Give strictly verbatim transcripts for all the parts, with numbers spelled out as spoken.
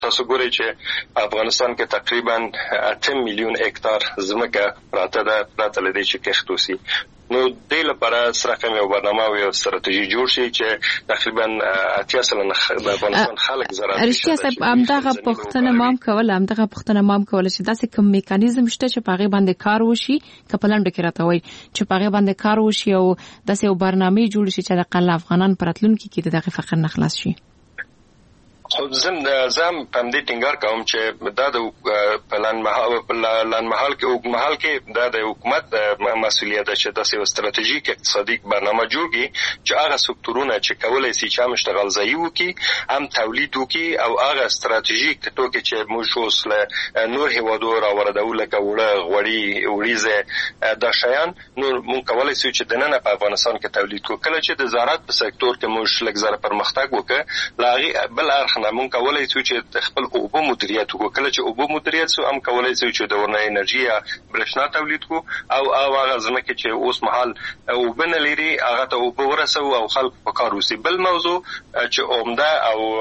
تاسو ګورئ چې افغانستان کې تقریبا اته میلیون هکتار ځمکه پراته ده پراته لدی چې کښت وسی. نو دې لپاره سره کوم یو برنامه او یو ستراتیژي جوړ شي چې تقریبا اتیا سلنه د افغانستان خلک زراعت رښتیا صاحب همدغه پښتنه مام کول همدغه پښتنه مام کول چې داسې کوم میکانیزم شته چې په هغه باندې کار وشي کپلند کې راته وای چې په هغه باندې کار وشي او داسې یو برنامه جوړ شي چې د قل افغانان پراتلونکو کې دغه فقر نه خلاص شي. خو زم زم په دې ټینګار کوم چې دا د پلان محل پلان محل کې او محل کې دا د حکومت مسؤلیت ده چې تاسو یو ستراتیژیک اقتصادي برنامه جوړ کړي چې هغه سکتورونه چې کولای شي چې هم اشتغال ځای وکړي هم تولید وکړي او هغه ستراتیژیک ټوکې چې موږ اوس له نور هیوادو راوړو لکه وړه غوړي وریزه دا شیان نور موږ کولای شو چې د نن په افغانستان کې تولید وکړو. کله چې د زراعت په سکتور کې موږ لږ زره پرمختګ وکړ لاغي بل اړخ موږ کولای شو چې خپل اوبو مدیریت وکړو. کله چې اوبو مدیریت سو هم کولای شو چې د ورنه انرژي یا برېښنا تولید کو او هغه ځمکه چې اوس مهال اوبنه لري هغه ته اوبو ورسو او خلک په کار وسی. بل موضوع چې عمده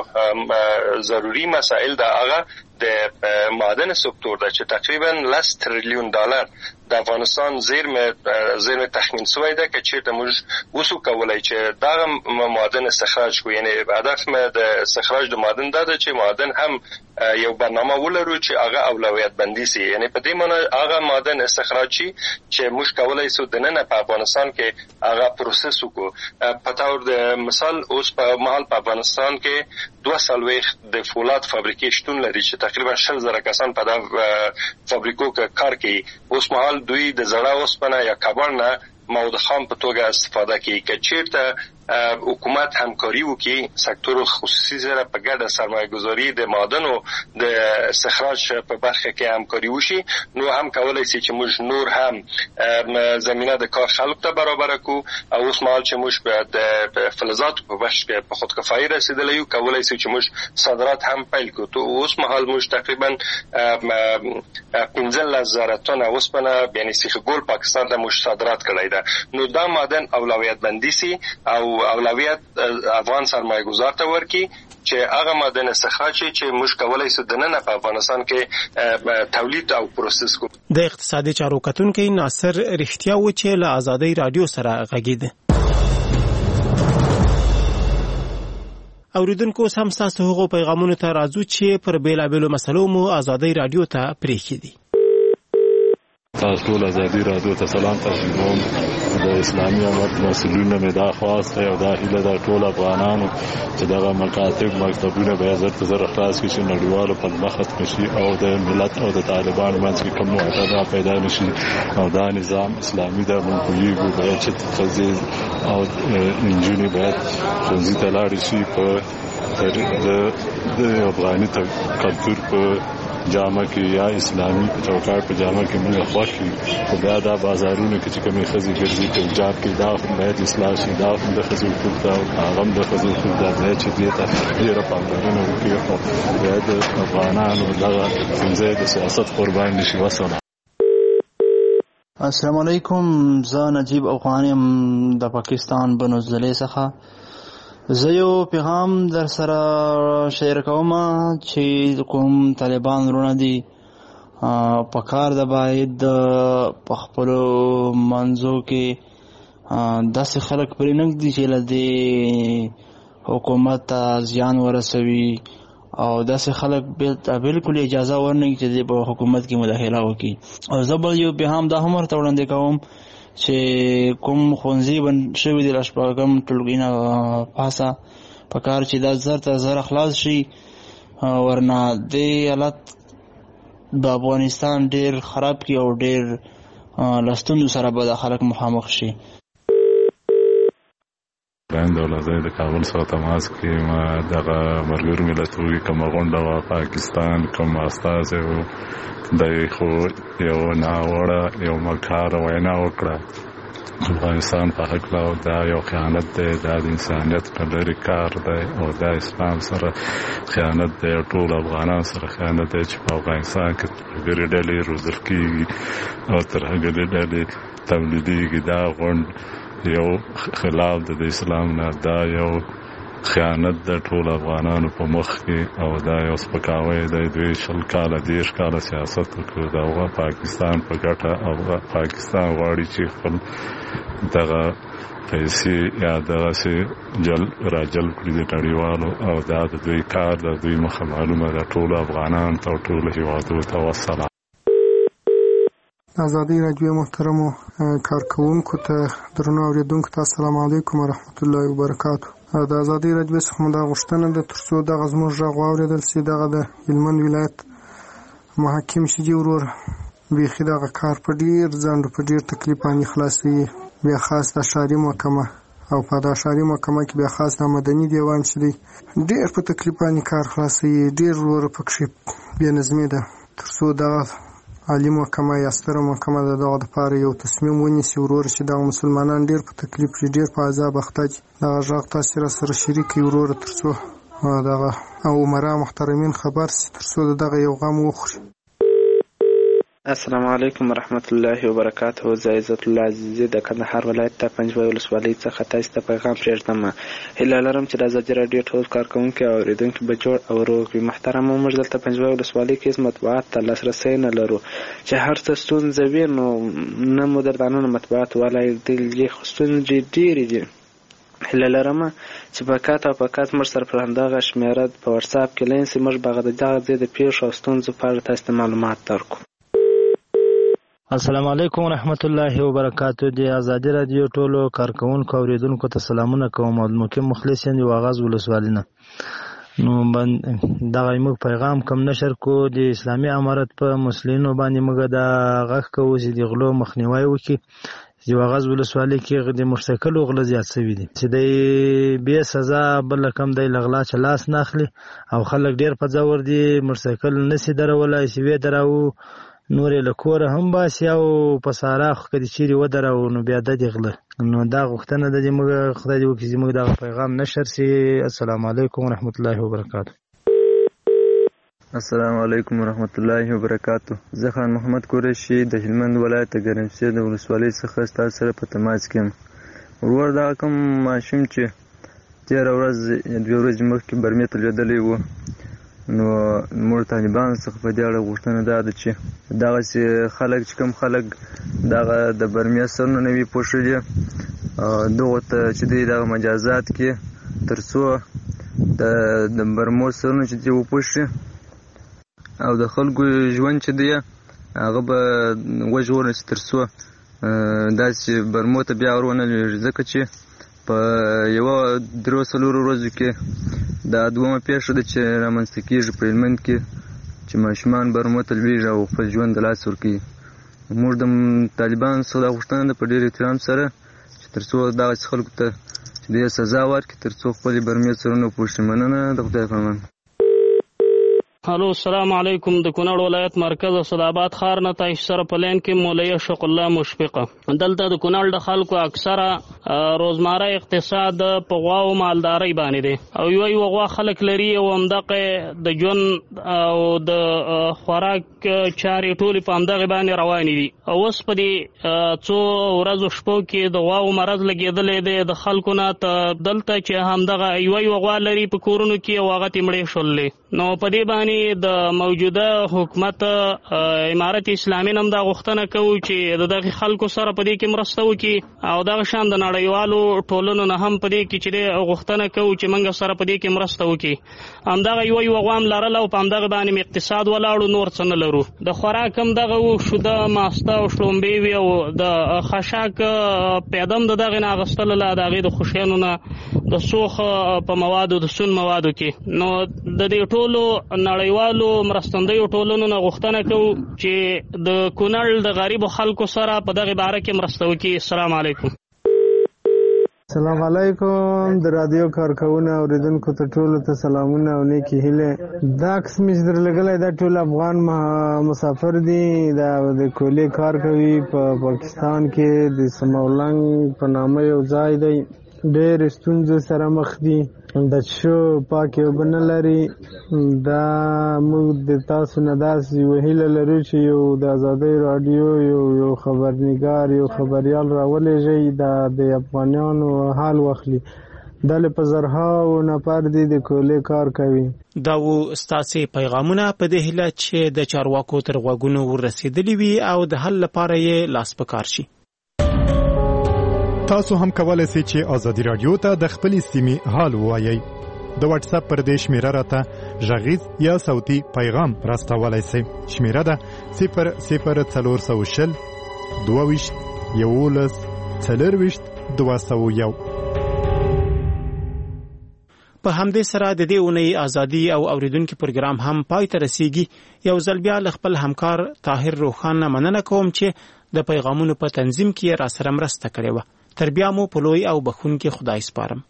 او ضروری مسائل دا هغه د معدن سکتور دا چې تقریبا لس تریلیون ډالر د افغانستان زیرمه زیرمه تخمین شوی ده چې چیرته موږ وسو کولای چې دا معدن استخراج کو. یعنی هدف مې د استخراج د معدن دا ده چې معدن هم یو برنامه ولرو چې هغه اولویت بندي سي. یعنی په دې معنی هغه معدن استخراج شي چې موږ کولای شو د نن په افغانستان کې هغه پروسس وکړو. په تور د مثال اوس په محل په افغانستان کې دوه سالويخ د فولاد فابریکې شتون لري چې تقریبا شل زره کسان په دا فابریکو کې کار کوي. اوس مهال دوی د زړه اوسپنه یا کبان نه مواد خام په توګه استفاده کوي. که چیرته حکومت همکاري وکړي سکتور خصوصي سره په ګډه سرمایه‌گذاري د معدنو د استخراج په برخه کې همکاري وشي نو هم کولای شي چې موږ نور هم زمينه د کار خلکو ته برابر کړو او اوس مهال چې موږ په فلزات په بخش کې په خودکفایي رسیدلی یو کولای شي چې موږ صادرات هم پیل کړو. ته اوس مهال موږ تقریبا پنځه زره تنه اوسپنه یعنی سیخ ګول پاکستان ته موږ صادرات کړی ده. نو دا معدن اولویت بندي سي او اولویت افغان سرمایه‌گذار ته ورکي چې هغه معدن استخراج چې موږ کولای شو د نن په افغانستان کې تولید او پروسس کو. د اقتصادي چارو کتونکو ناصر رښتیا و چې له آزادۍ رادیو سره غږیده. اوریدونکو سم تاسو هغه پیغامونه ته راځو چې پر بیلابېلو مسلو مو آزادۍ رادیو ته پریښي دي. تاسو ټول آزادي رادیو ته سلام تاسو کوم. د اسلامي امت مسؤلینو مې دا خواسته او دا هیله د ټول افغانانو چې دغه مکاتب مکتبونه به زر تر خلاص کړي چې نړیوالو په مخت کشي او د ملت او د طالبان منځ کې کوم معتدل پیدا نشي او دا نظام اسلامي د منقولیږي به چې تخزیز او انجونی باید څنګه ته لاړ شي په د افغاني کلچر په جامه کې یا اسلامي چوکاټ په جامه کې موږ خوښي او بیا دا بازارونه کې چې کومې خزي ګرځي په جاب کې دا باید اصلاح شي. دا د خزي حقوق دا هغه د خزي حقوق دا چې دې ته ډیره پاملرنه وکړي او بیا د افغانانو دغه څنګه د سیاست قربان نشي. وسلام. السلام علیکم. زه نجیب افغانی د پاکستان بنوزلې څخه زه یو پیغام در سره شیر کوم چې کوم طالبان ورونه دي په کار د باید په خپل منځو کې داسې خلک پرې نږدې چې له حکومت ته زیان ورسوي او داسې خلک بالکل اجازه ورنکړي چې په حکومت کې مداخله وکړي. او زه بل یو پیغام دا هم ورته وړاندې کوم چې کوم خونځي بند شوي دي لشپږم ټولګي نه پاسه په کار چې دا زر تر زر خلاص شي ورنه دې حالت د افغانستان ډېر خراب کی او ډېر لستونو سره به د خلک مخامخ شي. باندې ولادت د کابل سره تماس کې ما دغه مرګور ملتوي کوم غونډه وا پاکستان کوم استاد او دای خو یو ناوړه یو مکار وینا وکړه افغانستان په حق لا دا یو خیانت دی د انسانیت په لري کار دی او د اسلام سره خیانت دی ټول افغانان سره خیانت دی چې په افغانستان کې ګری ډلې روزل کیږي او تر هغه ډلې تولیدي دا غونډ یو خلاف د اسلام نه دا یو خیانت د ټول افغانانو په مخ کې او دا یو سپکاوی دی. دوی شل کاله دېرش کاله سیاست وکړ د هغه پاکستان په ګټه او پاکستان غواړي چې خپل دغه پیسې یا دغسې جل راجلب کړي د نړیوالو او دا د دوی کار د دوی مخه معلومه ده ټولو افغانانو ته او ټولو هېوادونو ته. والسلام. ازادي راډیو محترمو کارکوونکو ته درنو اورېدونکو ته السلام علیکم ورحمت الله وبرکاتو. د ازادي راډیو څخه مو دا غوښتنه ده تر څو دغه زموږ غږ واورېدل شي. دغه د هلمند ولایت محکم شدي ورور بیخي دغه کار په ډېر ځنډ په ډېر تکلیف باندې خلاصوي. بیا خاص د ښاري محکمه او په دا ښاري محکمه کې بیا خاص د مدني دیوان چې دی ډېر په تکلیف باندې کار خلاصوي. ډېر ورور پکښې بې نظمي ده. تر څو دغه عالي محکمه یا ستره محکمه د دغه دپاره یو تصمیم ونیسي ورور چې دغه مسلمانان ډېر په تکلیف کې ډېر په عذاب اخته دي. دغه غږ تاسې را سره شریک کړئ وروره تر څو دغه او عمرا محترمین خبر سي تر څو د دغه یو غم وخوري. السلام علیکم ورحمت الله وبرکاته. زه عزت الله عزیزی د کندهار ولایت د پنجوای ولسوالۍ څخه تاسو ته پیغام پرېږدم. هیله لرم چې د ازادي راډیو ټول کارکوونکي او اورېدونکي به جوړ او روغ وي. محترمه موږ دلته پنجوای ولسوالۍ کې مطبوعات ته لاسرسی نه لرو چې هر څه ستونزه وي نو نه مو درته مطبوعات ولیدلې خو ستونزې ډېرې دي. هیله لرم چې پکات او پکات موږ سره پر همدغه شمېره په واتساپ کې لین سي موږ به د دغه ځای د پیښو او ستونزو په اړه تاسو ته معلومات درکړو. السلام علیکم ورحمت الله وبرکاتو. د ازادي راډیو ټولو کارکوونکو او اوریدونکو ته سلامونه کوم. مقیم مخلص یم د واغاز ولسوالۍ نه. نو دغه موږ پیغام کم نشر کو د اسلامي امارت په مسلمانانو باندې موږ د غږ کوو چې د غلو مخنیوي وکړي. د واغاز ولسوالۍ کې د مشتکلو غله زیات شوي دي چې د بې سزا بل کم دی لغلا چې لاس نه اخلي او خلک ډېر په ځور دي مشتکل نسي درولای چې وې دراو نورې له کوره هم باسي او په سارا خو که د چیرې ودرو نو بیا د دې غله. نو دا غوښتنه ده چې موږ خدای دې وکړي چې موږ دغه پیغام نشر سي. السلام علیکم ورحمت الله وبرکاتو. السلام علیکم ورحمت الله وبرکاتو. زه خان محمد قریشي د هلمند ولایت د ګرمسیر د ولسوالۍ څخه ستاسو سره په تماس کې یم. ورور دغه کوم ماشوم چې تېره ورځ دوې ورځې مخکې برمې ته لوېدلی و نو موږ طالبانو څخه په دې اړه غوښتنه دا ده چې دغسې خلک چې کوم خلک دغه د برمې سرونه نه وي پوښلي دغو ته چې دوی دغه مجازات کې تر څو د برمو سرونه چې دوی وپوښي او د خلکو ژوند چې دی هغه به وژغورل شي تر څو داسې برمو ته بیا ور ونه لوېږي. ځکه چې په یوه درو څلورو ورځو کې دا دومره پیښه ده چې رامنځته کېږي په هلمند کې چې ماشومان برمو ته لوېږي او خپل ژوند د لاس ورکوي. موږ د طالبانو څخه دا غوښتنه ده په ډېر احترام سره چې تر څو دغسې خلکو ته چې دوی سزا ورکړي تر څو خپلې برمې سرونه وپوښي. مننه. د خدای په امان. الو السلام علیکم. د کونړ ولایت مرکز صداباد ښار نه تاسو سره په لین کې مولوی شوق الله مشفقه. دلته د کونړ د خلکو اکثره روزمره اقتصاد په غوا او مالدارۍ باندې دی او یو یو غوا خلک لري او همدغه د ژوند او د خوراک چارې ټولې په همدغه باندې روانې دي. اوس په دې څو ورځو شپو کې د غوا او مرض لګېدلی دی د خلکو نه دلته چې همدغه یو یو غوا لري په کورونو کې او هغه تې مړې شولې. نو په دې باندې د موجوده حکومت امارت اسلامي هم دا غوښتنه کوو چې د دغه خلکو سره په دې کې مرسته وکړي او دغه شان د نړیوالو ټولنو نه هم په دې کې چې غوښتنه کوو چې موږ سره په دې کې مرسته وکړي. همدغه یو یو غوا هم لرل او په همدغه باندې اقتصاد ولاړو نور څه نه لرو. د خوراک هم دغه و شوده ماسته او شړومبې وي او د خشاک پیدا هم د دغې نه اخیستله له د هغې د خوشیانو نه د سوخ په موادو د سون موادو کې. نو د دې ټولو نړیوالو مرستندویو ټولنو نه غوښتنه کوو چې د کونړ د غریبو خلکو سره په دغه باره کې مرسته وکړي. السلام علیکم. السلام علیکم. د رادیو کارکوونکو اوریدونکو ته ټولو ته سلامونه او نیکی هیله. دا قسم چې درلګلای دا ټول افغان مسافر دي دا د کولې کار کوي په پاکستان کې د سمولنګ په نامه یو ځای دی. ډېر ستونزو سره مخ دي د شو پاکې اوبه نه لري. دا موږ د تاسو نه داسې یوه هیله لرو چې یو د ازادۍ راډیو یو یو خبرنګار یو خبریال راولېږئ دا د افغانانو حال واخلي دلې په زرهاو نفر دي د کولې کار کوي. دا و ستاسو پیغامونه په دې هیله چې د چارواکو تر غوږونو ورسېدلی وي او د حل لپاره یې لاس پکار شي. تاسو هم کولای شئ چې ازادي رادیو ته د خپل سیمې حال ووایئ. د واتس اپ پر دې شمیره راته غږیز یا صوتي پیغام راستولای شئ. شمیره ده صفر صفر څلور سوه شل دوه ویشت یولس څلرویشت دوه سوه یو. په همدې سره د دې اونۍ ازادي او اوریدونکو پروګرام هم پای ته رسیږي. یو ځل بیا خپل همکار طاهر روخان مننه کوم چې د پیغامونو په تنظیم کې را سره مرسته کړې و. تر بیا مو په لوی او بخښونکي خدای سپارم.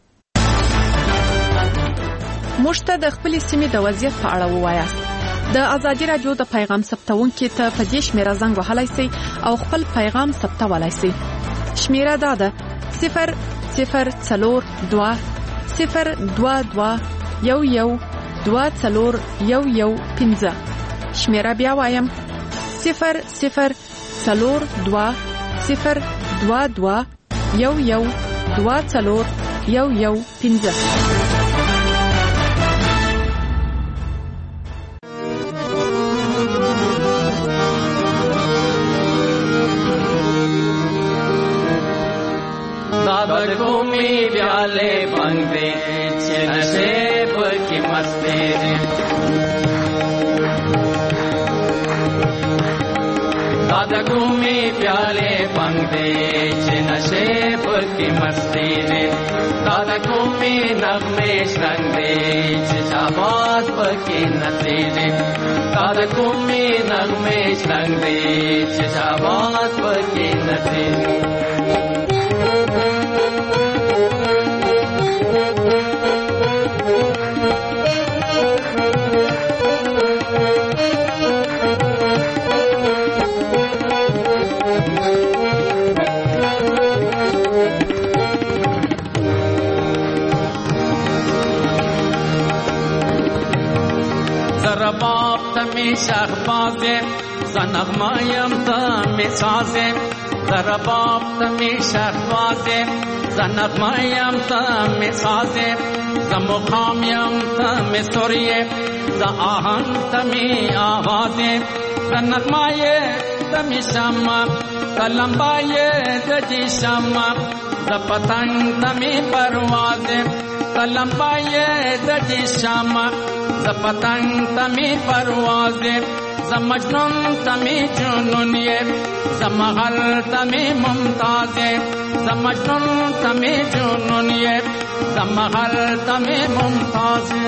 موږ ته د خپل سیمې د وضعیت په اړه ووایاست. د ازادي رادیو د پیغام ثبتونکو ته په دې شمیره زنګ وهلای شئ او خپل پیغام ثبتولای شئ. شمیره دا ده صفر صفر څلور دوه صفر دوه دوه یو یو دوه څلور یو یو پنځه. شمیره بیا وایم صفر صفر څلور دوه صفر دوه دوه یو یو دوه څلور یو یو پنځه. दादा घूमी प्याले बंदे नशेब की मस्ती दादा घूमी प्याले बंदे नशेब की मस्ती ने दादा घूमी नगमे रंगदे शाबाश की नतीजे दादा घूमी नगमे रंगदे शाबाश की नतीजे. बाप तमी शहबाजे ज़नगमायम तमी साजे ज़रा बाप तमी शहबाजे ज़नगमायम तमी साजे ज़मुखामयम तमी सुरिये ज़ आहन तमी आवाजे ज़नगमाये तमी शम्मा कलम्बाये दजी शम्मा ज़ पतंग तमी परवाजे कलम्बाये दजी शम्मा ز پتنگ تمی پروازه ز مجنون تمی جنونیه ز مغل تمی ممتازه ز مجنون تمی جنونیه ز مغل تمی ممتازه.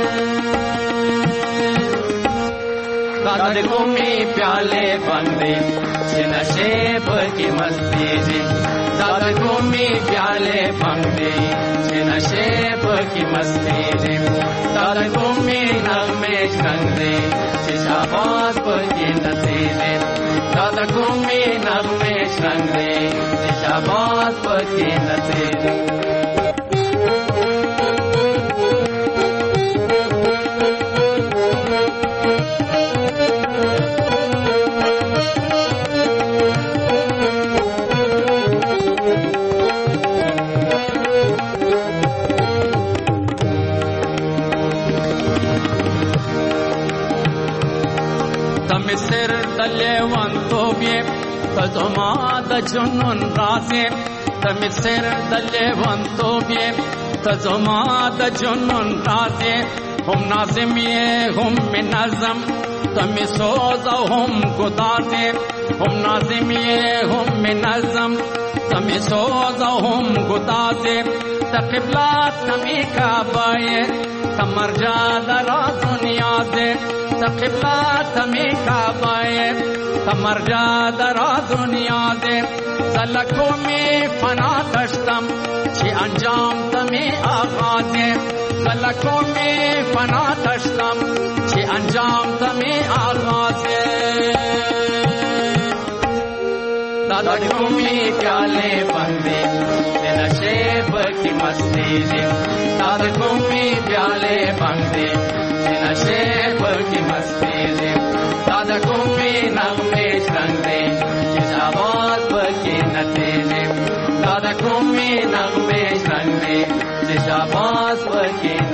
दादा घूमी प्याले बंदे नशेब की मस्ती जी दादा घूमी प्याले बंदे नशेब की मस्ती जी दादा घूमी नगमे रंगदे शाबाश की नतीजे दादा घूमी नगमे रंगदे शाबाश की नतीजे. सिर तले वन तो भी तजमा द जुनून राज़े तम सिर तले वन तो भी तजमा द जुनून राज़े हम नाज़िम ये हम में नज़म तम सोज़ा हम गुदाज़े हम नाज़िम ये हम में नज़म तम सोज़ा हम गुदाज़े तक़िबला तमी काबाए तमरजा दरा दुनिया से तक़िबला तमी काबाए तमरजा दरा दुनिया से सलखों में फना दश्तम छे अंजाम तमी आगाज़े सलखों में फना दश्तम छे अंजाम तमी आगाज़े. दादा घूमी प्याले बंदे नशेब की मस्ती जी दादा घूमी प्याले बंदे नशेब की मस्ती जी दादा घूमी नगमे रंगदे शाबाश की नतीजे दादा घूमी नगमे रंगदे शाबाश وکي